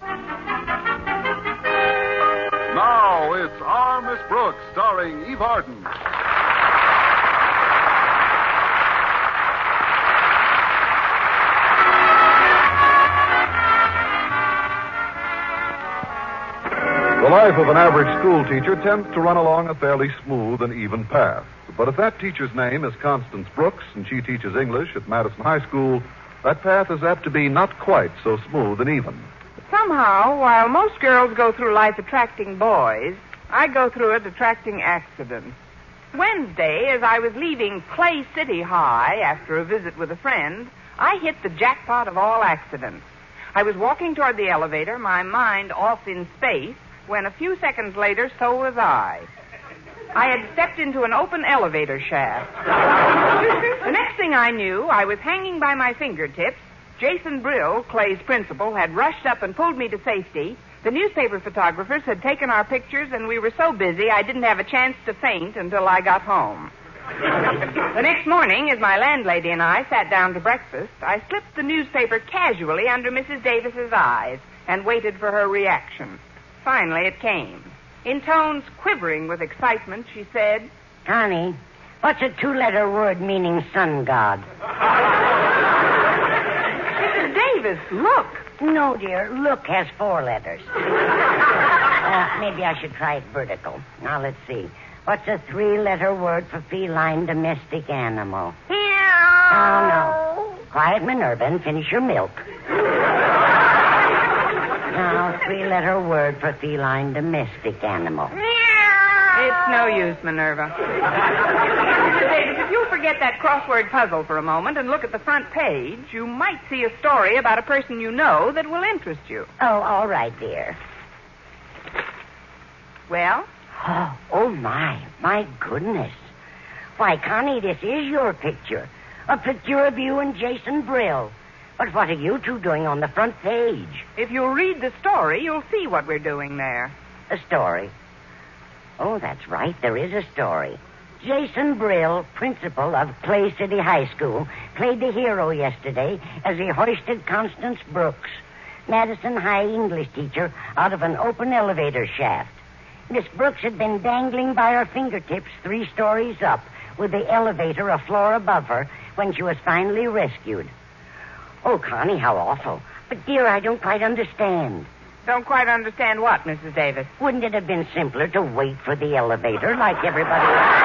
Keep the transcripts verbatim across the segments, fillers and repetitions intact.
Now it's Our Miss Brooks, starring Eve Arden. The life of an average school teacher tends to run along a fairly smooth and even path. But if that teacher's name is Constance Brooks and she teaches English at Madison High School, that path is apt to be not quite so smooth and even. Somehow, while most girls go through life attracting boys, I go through it attracting accidents. Wednesday, as I was leaving Clay City High after a visit with a friend, I hit the jackpot of all accidents. I was walking toward the elevator, my mind off in space, when a few seconds later, so was I. I had stepped into an open elevator shaft. The next thing I knew, I was hanging by my fingertips. Jason Brill, Clay's principal, had rushed up and pulled me to safety. The newspaper photographers had taken our pictures, and we were so busy I didn't have a chance to faint until I got home. The next morning, as my landlady and I sat down to breakfast, I slipped the newspaper casually under Missus Davis's eyes and waited for her reaction. Finally, it came. In tones quivering with excitement, she said, Connie, what's a two-letter word meaning sun god? Missus Davis, look. No, dear, look has four letters. uh, maybe I should try it vertical. Now, let's see. What's a three-letter word for feline domestic animal? Meow. Oh, no. Quiet, Minerva, and finish your milk. Now, three-letter word for feline domestic animal. It's no use, Minerva. Mister Davis, if you'll forget that crossword puzzle for a moment and look at the front page, you might see a story about a person you know that will interest you. Oh, all right, dear. Well? Oh, oh, my. My goodness. Why, Connie, this is your picture. A picture of you and Jason Brill. But what are you two doing on the front page? If you'll read the story, you'll see what we're doing there. A story? Oh, that's right. There is a story. Jason Brill, principal of Clay City High School, played the hero yesterday as he hoisted Constance Brooks, Madison High English teacher, out of an open elevator shaft. Miss Brooks had been dangling by her fingertips three stories up, with the elevator a floor above her, when she was finally rescued. Oh, Connie, how awful. But, dear, I don't quite understand. Don't quite understand what, Missus Davis? Wouldn't it have been simpler to wait for the elevator like everybody else?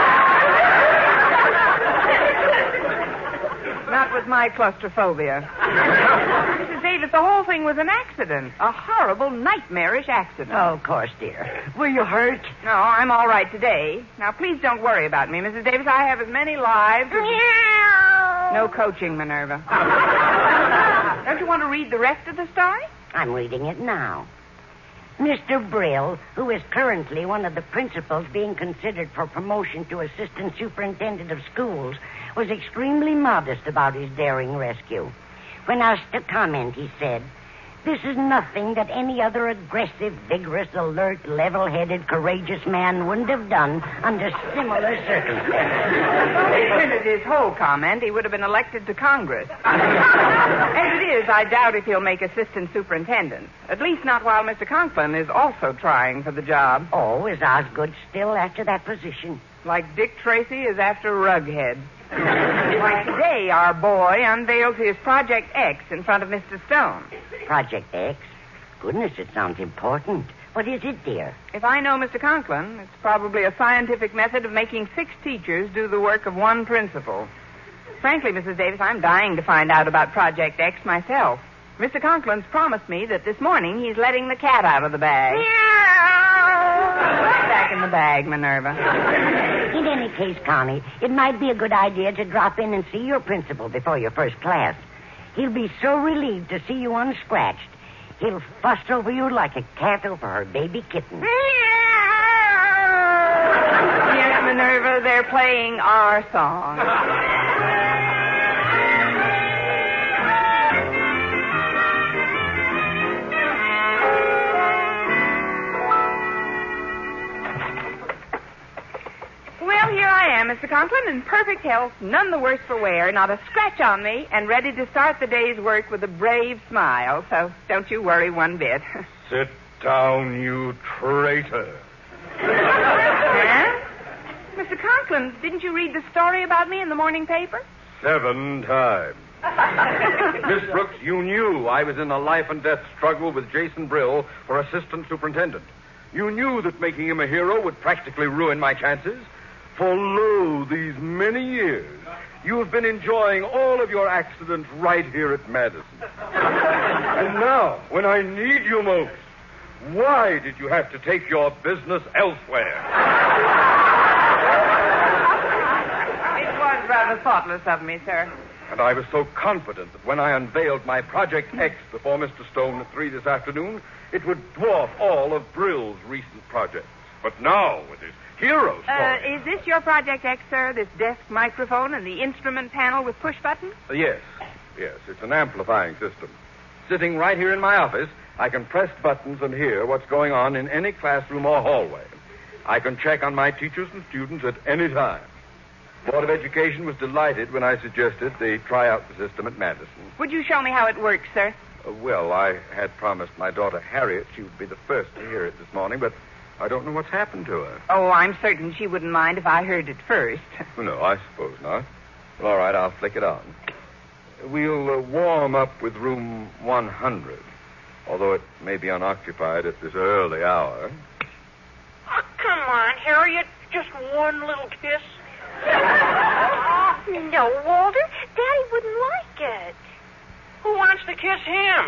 Not with my claustrophobia. Missus Davis, the whole thing was an accident. A horrible, nightmarish accident. Oh, of course, dear. Were you hurt? No, I'm all right today. Now, please don't worry about me, Missus Davis. I have as many lives as... No coaching, Minerva. Don't you want to read the rest of the story? I'm reading it now. Mister Brill, who is currently one of the principals being considered for promotion to assistant superintendent of schools, was extremely modest about his daring rescue. When asked to comment, he said, "This is nothing that any other aggressive, vigorous, alert, level-headed, courageous man wouldn't have done under similar circumstances." If he printed his whole comment, he would have been elected to Congress. As it is, I doubt if he'll make assistant superintendent. At least not while Mister Conklin is also trying for the job. Oh, is Osgood still after that position? Like Dick Tracy is after Rughead. Like today, our boy unveils his Project X in front of Mister Stone. Project X? Goodness, it sounds important. What is it, dear? If I know Mister Conklin, it's probably a scientific method of making six teachers do the work of one principal. Frankly, Missus Davis, I'm dying to find out about Project X myself. Mister Conklin's promised me that this morning he's letting the cat out of the bag. Back in the bag, Minerva. In any case, Connie, it might be a good idea to drop in and see your principal before your first class. He'll be so relieved to see you unscratched. He'll fuss over you like a cat over her baby kitten. Yes, Minerva, they're playing our song. Well, here I am, Mister Conklin, in perfect health, none the worse for wear, not a scratch on me, and ready to start the day's work with a brave smile. So don't you worry one bit. Sit down, you traitor. Huh? Mister Conklin, didn't you read the story about me in the morning paper? Seven times. Miss Brooks, you knew I was in a life and death struggle with Jason Brill for assistant superintendent. You knew that making him a hero would practically ruin my chances. For lo, these many years, you have been enjoying all of your accidents right here at Madison. And now, when I need you most, why did you have to take your business elsewhere? It was rather thoughtless of me, sir. And I was so confident that when I unveiled my Project X before Mister Stone at three this afternoon, it would dwarf all of Brill's recent projects. But now, with his hero story... Uh, is this your Project X, sir? This desk microphone and the instrument panel with push buttons? Uh, yes, yes, it's an amplifying system. Sitting right here in my office, I can press buttons and hear what's going on in any classroom or hallway. I can check on my teachers and students at any time. Board of Education was delighted when I suggested they try out the system at Madison. Would you show me how it works, sir? Uh, well, I had promised my daughter Harriet she would be the first to hear it this morning, but I don't know what's happened to her. Oh, I'm certain she wouldn't mind if I heard it first. No, I suppose not. Well, all right, I'll flick it on. We'll uh, warm up with room one hundred, although it may be unoccupied at this early hour. Oh, come on, Harriet. Just one little kiss. No, Walter. Daddy wouldn't like it. Who wants to kiss him?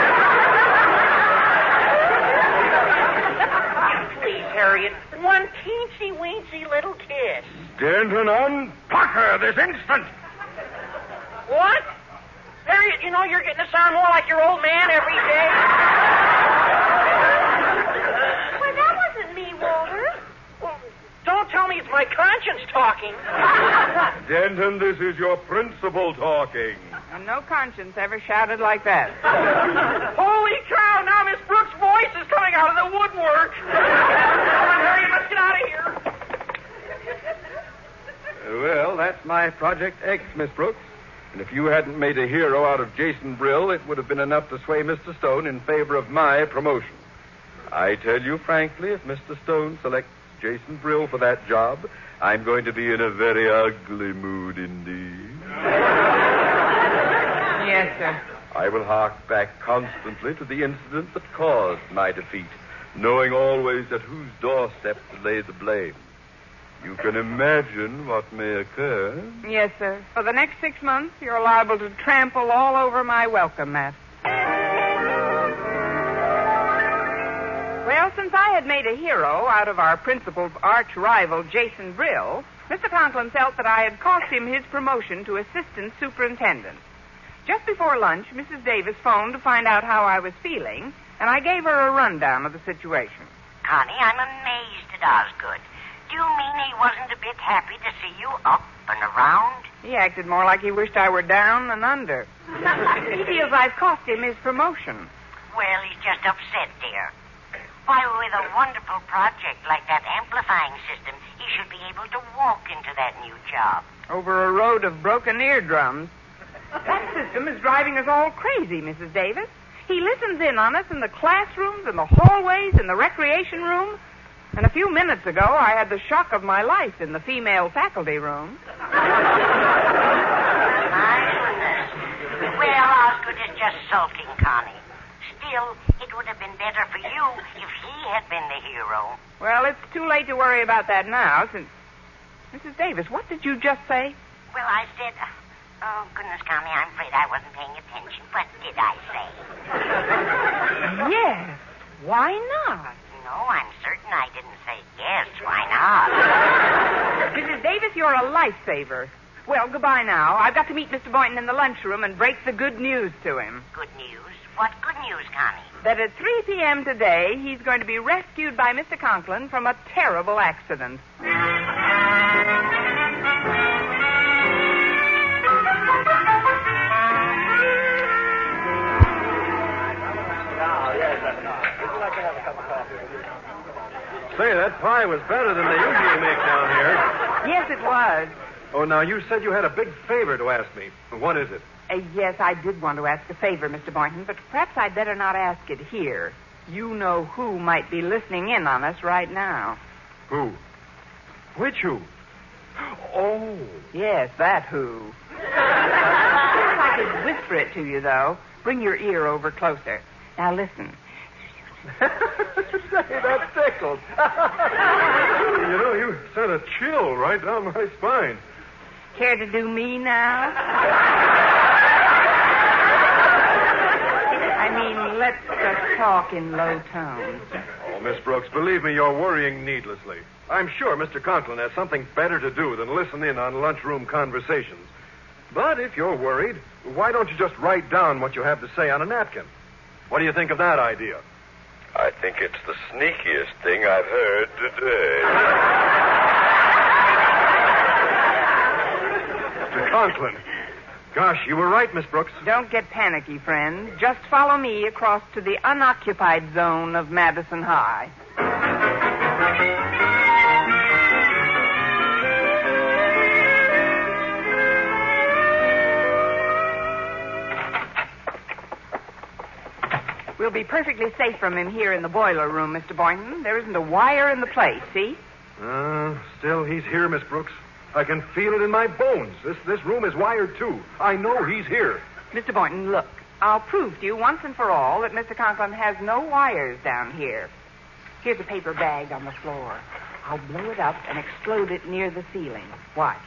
Please, Harriet. One teensy-weensy little kiss. Denton, unpack her this instant. What? Harriet, you know you're getting to sound more like your old man every day. Well, that wasn't me, Walter. Well, don't tell me it's my conscience talking. Denton, this is your principal talking. And no conscience ever shouted like that. Holy cow, now Miss Brooks' voice is coming out of the woodwork. Come on, Harriet, let's get out of here. Well, that's my Project X, Miss Brooks. And if you hadn't made a hero out of Jason Brill, it would have been enough to sway Mister Stone in favor of my promotion. I tell you frankly, if Mister Stone selects Jason Brill for that job, I'm going to be in a very ugly mood indeed. Yes, sir. I will hark back constantly to the incident that caused my defeat, knowing always at whose doorstep to lay the blame. You can imagine what may occur. Yes, sir. For the next six months, you're liable to trample all over my welcome mat. Well, since I had made a hero out of our principal's arch-rival, Jason Brill, Mister Conklin felt that I had cost him his promotion to assistant superintendent. Just before lunch, Missus Davis phoned to find out how I was feeling, and I gave her a rundown of the situation. Connie, I'm amazed at Osgood. Do you mean he wasn't a bit happy to see you up and around? He acted more like he wished I were down than under. He feels I've cost him his promotion. Well, he's just upset, dear. Why, with a wonderful project like that amplifying system, he should be able to walk into that new job. Over a road of broken eardrums. That system is driving us all crazy, Missus Davis. He listens in on us in the classrooms, in the hallways, in the recreation room. And a few minutes ago, I had the shock of my life in the female faculty room. My goodness. Well, Osgood is just sulking, Connie. Still, it would have been better for you if he had been the hero. Well, it's too late to worry about that now, since... Missus Davis, what did you just say? Well, I said... Oh, goodness, Connie, I'm afraid I wasn't paying attention. What did I say? Yes. Why not? No, I'm certain I didn't say yes. Why not? Missus Davis, you're a lifesaver. Well, goodbye now. I've got to meet Mister Boynton in the lunchroom and break the good news to him. Good news? What good news, Connie? That at three p.m. today, he's going to be rescued by Mister Conklin from a terrible accident. Say, that pie was better than they usually make down here. Yes, it was. Oh, now, you said you had a big favor to ask me. What is it? Uh, yes, I did want to ask a favor, Mister Boynton, but perhaps I'd better not ask it here. You know who might be listening in on us right now. Who? Which who? Oh. Yes, that who. If I could whisper it to you, though. Bring your ear over closer. Now, listen. Say, that tickles. You know, you sent a chill right down my spine. Care to do me now? I mean, let's just talk in low tones. Oh, Miss Brooks, believe me, you're worrying needlessly. I'm sure Mister Conklin has something better to do than listen in on lunchroom conversations. But if you're worried, why don't you just write down what you have to say on a napkin? What do you think of that idea? I think it's the sneakiest thing I've heard today. Mister Conklin. Gosh, you were right, Miss Brooks. Don't get panicky, friend. Just follow me across to the unoccupied zone of Madison High. We'll be perfectly safe from him here in the boiler room, Mister Boynton. There isn't a wire in the place, see? Uh, still, he's here, Miss Brooks. I can feel it in my bones. This this room is wired, too. I know he's here. Mister Boynton, look. I'll prove to you once and for all that Mister Conklin has no wires down here. Here's a paper bag on the floor. I'll blow it up and explode it near the ceiling. Watch.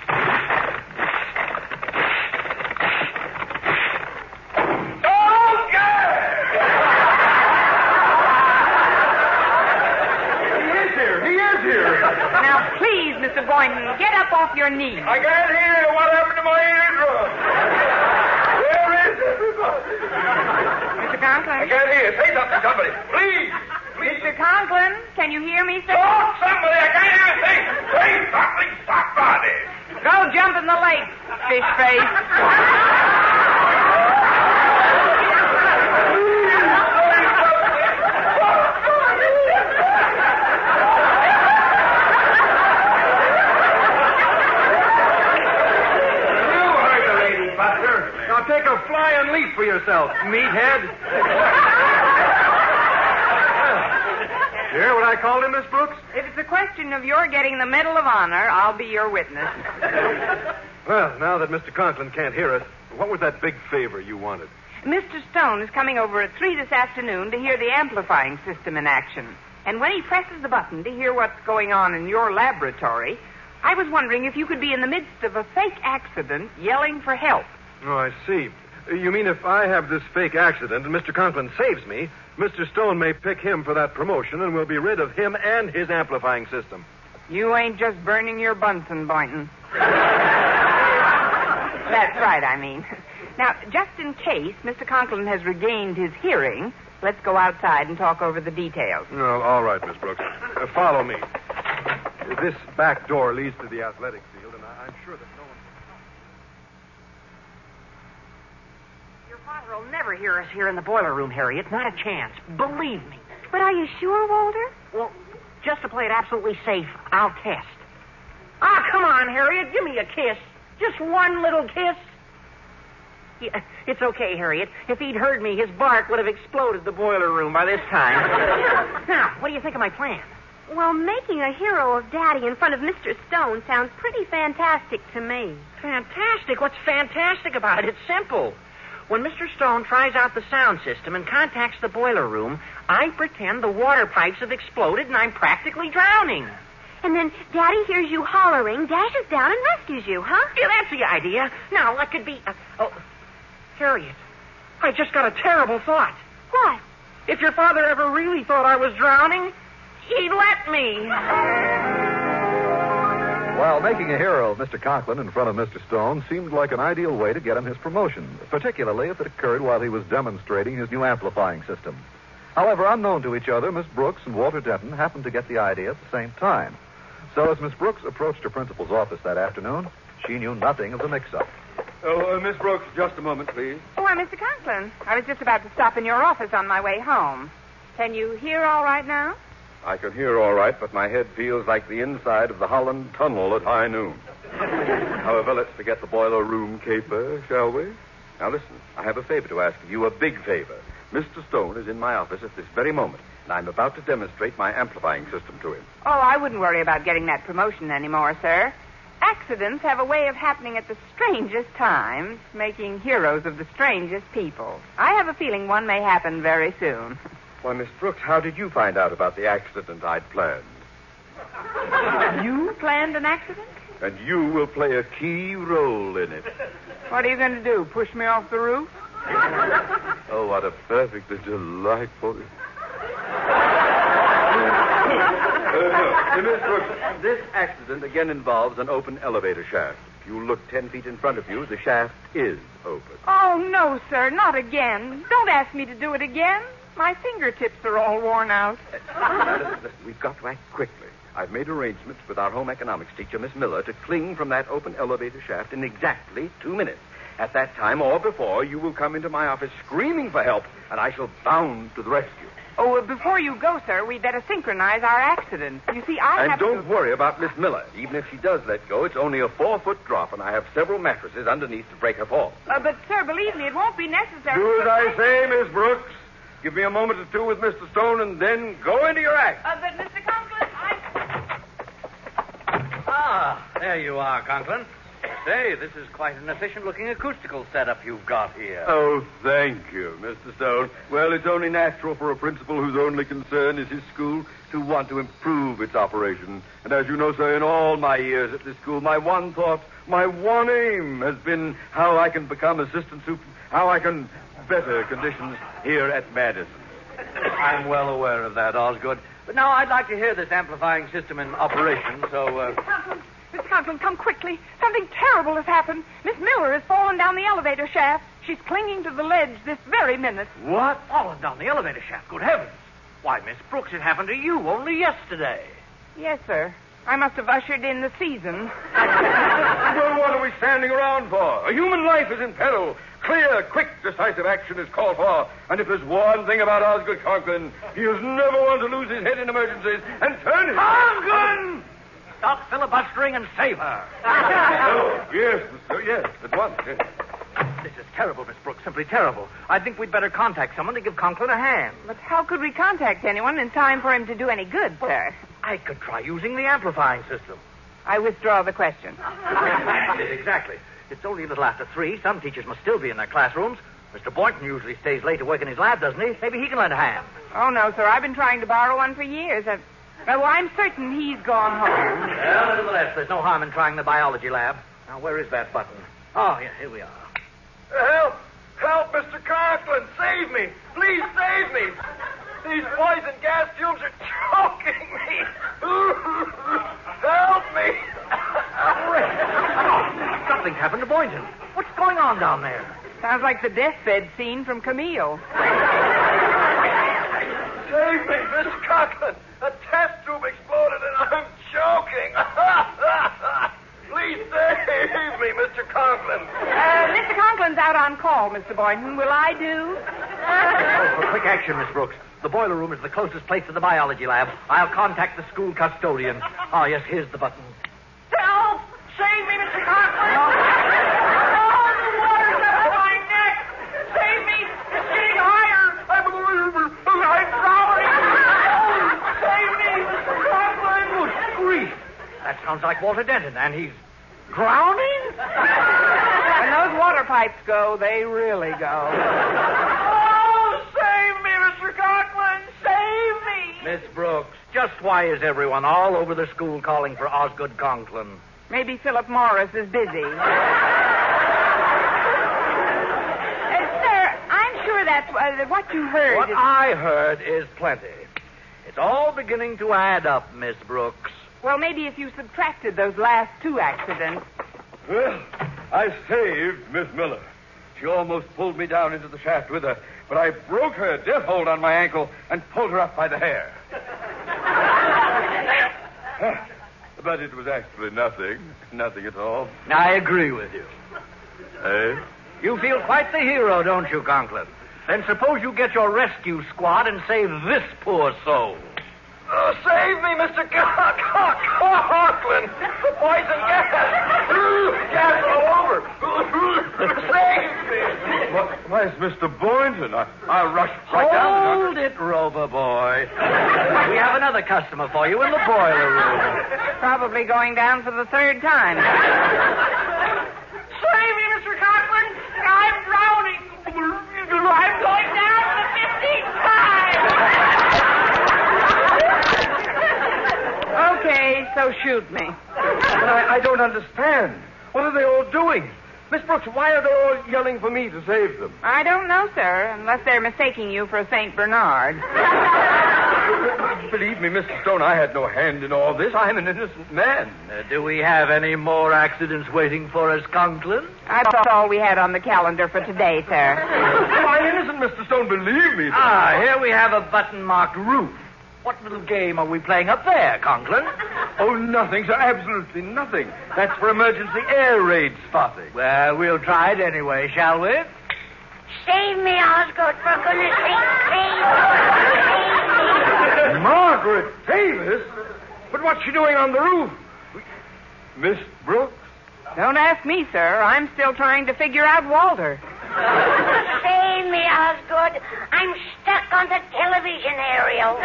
Mister Boynton, get up off your knees. I can't hear. What happened to my eardrum? Where is everybody? Mister Conklin? I can't hear. Say something, somebody. Please. Please. Mister Conklin, can you hear me, sir? Talk, somebody. I can't hear a thing. Say something, somebody. Go jump in the lake, fish face. Take a flying leap for yourself, meathead. You hear what I called him, Miss Brooks? If it's a question of your getting the Medal of Honor, I'll be your witness. Well, now that Mister Conklin can't hear us, what was that big favor you wanted? Mister Stone is coming over at three this afternoon to hear the amplifying system in action. And when he presses the button to hear what's going on in your laboratory, I was wondering if you could be in the midst of a fake accident yelling for help. Oh, I see. You mean if I have this fake accident and Mister Conklin saves me, Mister Stone may pick him for that promotion and we'll be rid of him and his amplifying system. You ain't just burning your Bunsen, Boynton. That's right, I mean. Now, just in case Mister Conklin has regained his hearing, let's go outside and talk over the details. Oh, all right, Miss Brooks. Uh, follow me. This back door leads to the athletic field, and I- I'm sure that no one... Father will never hear us here in the boiler room, Harriet. Not a chance. Believe me. But are you sure, Walter? Well, just to play it absolutely safe, I'll test. Ah, come on, Harriet. Give me a kiss. Just one little kiss. Yeah, it's okay, Harriet. If he'd heard me, his bark would have exploded the boiler room by this time. Now, what do you think of my plan? Well, making a hero of Daddy in front of Mister Stone sounds pretty fantastic to me. Fantastic? What's fantastic about it? It's simple. When Mister Stone tries out the sound system and contacts the boiler room, I pretend the water pipes have exploded and I'm practically drowning. And then Daddy hears you hollering, dashes down, and rescues you, huh? Yeah, that's the idea. Now, what could be... Uh, oh, Harriet, I just got a terrible thought. What? If your father ever really thought I was drowning, he'd let me. While making a hero of Mister Conklin in front of Mister Stone seemed like an ideal way to get him his promotion, particularly if it occurred while he was demonstrating his new amplifying system. However, unknown to each other, Miss Brooks and Walter Denton happened to get the idea at the same time. So as Miss Brooks approached her principal's office that afternoon, she knew nothing of the mix-up. Oh, uh, Miss Brooks, just a moment, please. Oh, why, Mister Conklin, I was just about to stop in your office on my way home. Can you hear all right now? I can hear all right, but my head feels like the inside of the Holland Tunnel at high noon. However, let's forget the boiler room caper, shall we? Now listen, I have a favor to ask of you, a big favor. Mister Stone is in my office at this very moment, and I'm about to demonstrate my amplifying system to him. Oh, I wouldn't worry about getting that promotion anymore, sir. Accidents have a way of happening at the strangest times, making heroes of the strangest people. I have a feeling one may happen very soon. Why, Miss Brooks, how did you find out about the accident I'd planned? You planned an accident? And you will play a key role in it. What are you going to do, push me off the roof? Oh, what a perfectly delightful... Uh, Miss Brooks, this accident again involves an open elevator shaft. If you look ten feet in front of you, the shaft is open. Oh, no, sir, not again. Don't ask me to do it again. My fingertips are all worn out. Now, listen, listen, we've got to act quickly. I've made arrangements with our home economics teacher, Miss Miller, to cling from that open elevator shaft in exactly two minutes. At that time or before, you will come into my office screaming for help, and I shall bound to the rescue. Oh, uh, before you go, sir, we'd better synchronize our accident. You see, I and have don't to... worry about Miss Miller. Even if she does let go, it's only a four-foot drop, and I have several mattresses underneath to break her fall. Uh, but, sir, believe me, it won't be necessary... Do as I say, Miss Brooks. Give me a moment or two with Mister Stone, and then go into your act. Uh, but, Mister Conklin, I... Ah, there you are, Conklin. Say, this is quite an efficient-looking acoustical setup you've got here. Oh, thank you, Mister Stone. Well, it's only natural for a principal whose only concern is his school to want to improve its operation. And as you know, sir, in all my years at this school, my one thought, my one aim has been how I can become assistant super... how I can better conditions here at Madison. I'm well aware of that, Osgood. But now I'd like to hear this amplifying system in operation, so... Uh... Mister Conklin, Mister Conklin, come quickly. Something terrible has happened. Miss Miller has fallen down the elevator shaft. She's clinging to the ledge this very minute. What? Fallen down the elevator shaft? Good heavens. Why, Miss Brooks, it happened to you only yesterday. Yes, sir. I must have ushered in the season. Well, what are we standing around for? A human life is in peril. Clear, quick, decisive action is called for. And if there's one thing about Osgood Conklin, he is never one to lose his head in emergencies and turn his... Osgood! Stop filibustering and save her. Oh, yes, sir, yes, at once, yes. This is terrible, Miss Brooks, simply terrible. I think we'd better contact someone to give Conklin a hand. But how could we contact anyone in time for him to do any good, sir? I could try using the amplifying system. I withdraw the question. That's it, exactly. It's only a little after three. Some teachers must still be in their classrooms. Mister Boynton usually stays late to work in his lab, doesn't he? Maybe he can lend a hand. Oh, no, sir. I've been trying to borrow one for years. I've... Well, I'm certain he's gone home. Well, nevertheless, there's no harm in trying the biology lab. Now, where is that button? Oh, yeah, here we are. Help! Help, Mister Conklin! Save me! Please save me! These poison gas fumes are choking me! Help me! Oh, something's happened to Boynton. What's going on down there? Sounds like the deathbed scene from Camille. Save me, Mister Conklin! A test tube exploded and I'm choking! Please save me, Mister Conklin! Uh, Mister Conklin's out on call, Mister Boynton. Will I do? Oh, for quick action, Miss Brooks. The boiler room is the closest place to the biology lab. I'll contact the school custodian. Oh, yes, here's the button. Help! Save me, Mister Conklin! Oh, the water's up my neck! Save me! It's getting higher! I'm, I'm drowning! Oh, save me, Mister Conklin! Good grief. That sounds like Walter Denton, and he's drowning? When those water pipes go, they really go. Oh, save me, Mister Conklin! Save me! Miss Brooks, just why is everyone all over the school calling for Osgood Conklin? Maybe Philip Morris is busy. uh, sir, I'm sure that's uh, what you heard. What is... I heard is plenty. It's all beginning to add up, Miss Brooks. Well, maybe if you subtracted those last two accidents. Well, I saved Miss Miller. She almost pulled me down into the shaft with her, but I broke her death hold on my ankle and pulled her up by the hair. But it was actually nothing. Nothing at all. I agree with you. Eh? You feel quite the hero, don't you, Conklin? Then suppose you get your rescue squad and save this poor soul. Oh, save me, Mister Cock, Cock, Conklin. The poison gas. Gas all over. Save me. Why, why, it's Mister Boynton. I, I rushed right down. Hold it, Rover boy. We have another customer for you in the boiler room. Probably going down for the third time. Save me, Mister Conklin. I'm drowning. I'm going down for the fifteenth time. Okay, so shoot me. But I, I don't understand. What are they all doing? Miss Brooks, why are they all yelling for me to save them? I don't know, sir, unless they're mistaking you for a Saint Bernard. Believe me, Mister Stone, I had no hand in all this. I'm an innocent man. Uh, do we have any more accidents waiting for us, Conklin? That's all we had on the calendar for today, sir. I'm innocent, Mister Stone, believe me. Ah, here we have a button-marked roof. What little game are we playing up there, Conklin? Oh, nothing, sir. Absolutely nothing. That's for emergency air raid spotting. Well, we'll try it anyway, shall we? Save me, Osgood, for goodness sake. Save me. Margaret Davis? But what's she doing on the roof? Miss Brooks? Don't ask me, sir. I'm still trying to figure out Walter. Save me, Osgood. I'm stuck on the television aerial.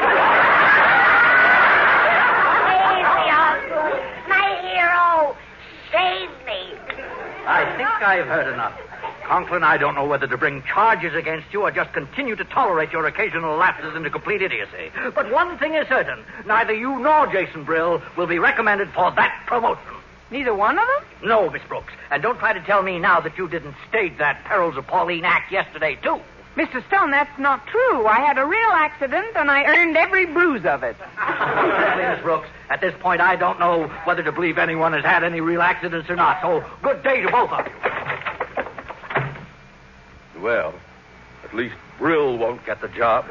Save me, Osgood. My hero. Save me. I think I've heard enough. Conklin, I don't know whether to bring charges against you or just continue to tolerate your occasional lapses into complete idiocy. But one thing is certain. Neither you nor Jason Brill will be recommended for that promotion. Neither one of them? No, Miss Brooks. And don't try to tell me now that you didn't stage that Perils of Pauline act yesterday, too. Mister Stone, that's not true. I had a real accident, and I earned every bruise of it. Miss Brooks, at this point, I don't know whether to believe anyone has had any real accidents or not. So, good day to both of you. Well, at least Brill won't get the job.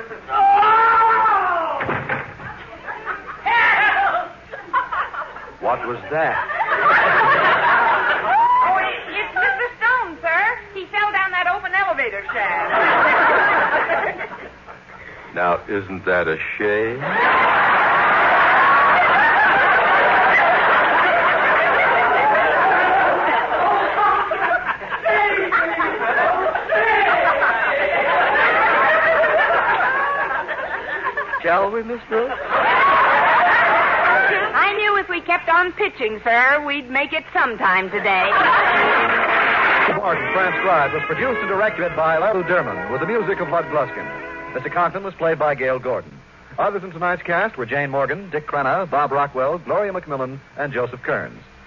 What was that? Oh, it, it's Mister Stone, sir. He fell down that open elevator shaft. Now, isn't that a shame? Shall we, Miss Brooks? I knew if we kept on pitching, sir, we'd make it sometime today. Martin Transcribed was produced and directed by Lou Derman with the music of Bud Gluskin. Mister Conklin was played by Gail Gordon. Others in tonight's cast were Jane Morgan, Dick Crenna, Bob Rockwell, Gloria McMillan, and Joseph Kearns.